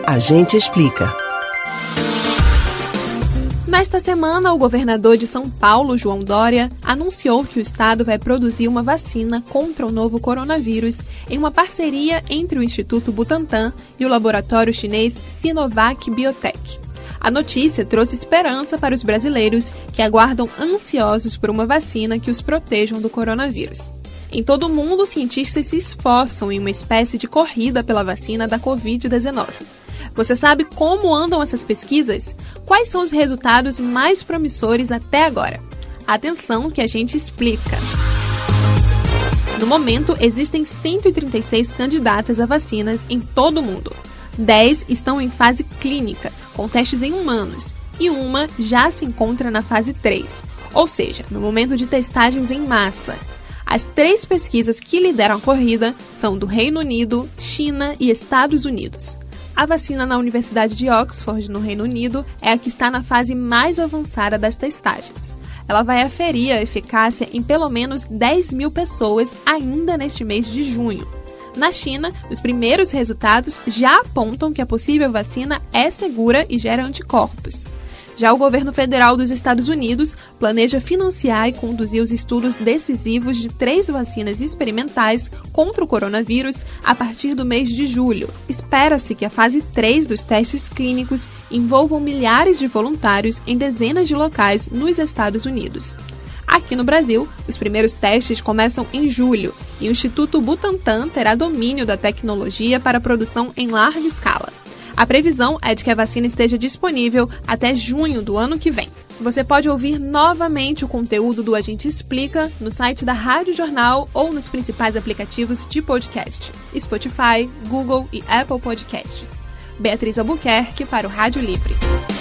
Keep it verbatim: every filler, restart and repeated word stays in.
A gente explica. Nesta semana, o governador de São Paulo, João Dória, anunciou que o estado vai produzir uma vacina contra o novo coronavírus em uma parceria entre o Instituto Butantan e o laboratório chinês Sinovac Biotech. A notícia trouxe esperança para os brasileiros que aguardam ansiosos por uma vacina que os protejam do coronavírus. Em todo o mundo, cientistas se esforçam em uma espécie de corrida pela vacina da covid dezenove. Você sabe como andam essas pesquisas? Quais são os resultados mais promissores até agora? Atenção que a gente explica! No momento, existem cento e trinta e seis candidatas a vacinas em todo o mundo. dez estão em fase clínica, com testes em humanos, e uma já se encontra na fase três, ou seja, no momento de testagens em massa. As três pesquisas que lideram a corrida são do Reino Unido, China e Estados Unidos. A vacina na Universidade de Oxford, no Reino Unido, é a que está na fase mais avançada das testagens. Ela vai aferir a eficácia em pelo menos dez mil pessoas ainda neste mês de junho. Na China, os primeiros resultados já apontam que a possível vacina é segura e gera anticorpos. Já o governo federal dos Estados Unidos planeja financiar e conduzir os estudos decisivos de três vacinas experimentais contra o coronavírus a partir do mês de julho. Espera-se que a fase três dos testes clínicos envolvam milhares de voluntários em dezenas de locais nos Estados Unidos. Aqui no Brasil, os primeiros testes começam em julho e o Instituto Butantan terá domínio da tecnologia para a produção em larga escala. A previsão é de que a vacina esteja disponível até junho do ano que vem. Você pode ouvir novamente o conteúdo do A Gente Explica no site da Rádio Jornal ou nos principais aplicativos de podcast, Spotify, Google e Apple Podcasts. Beatriz Albuquerque para o Rádio Livre.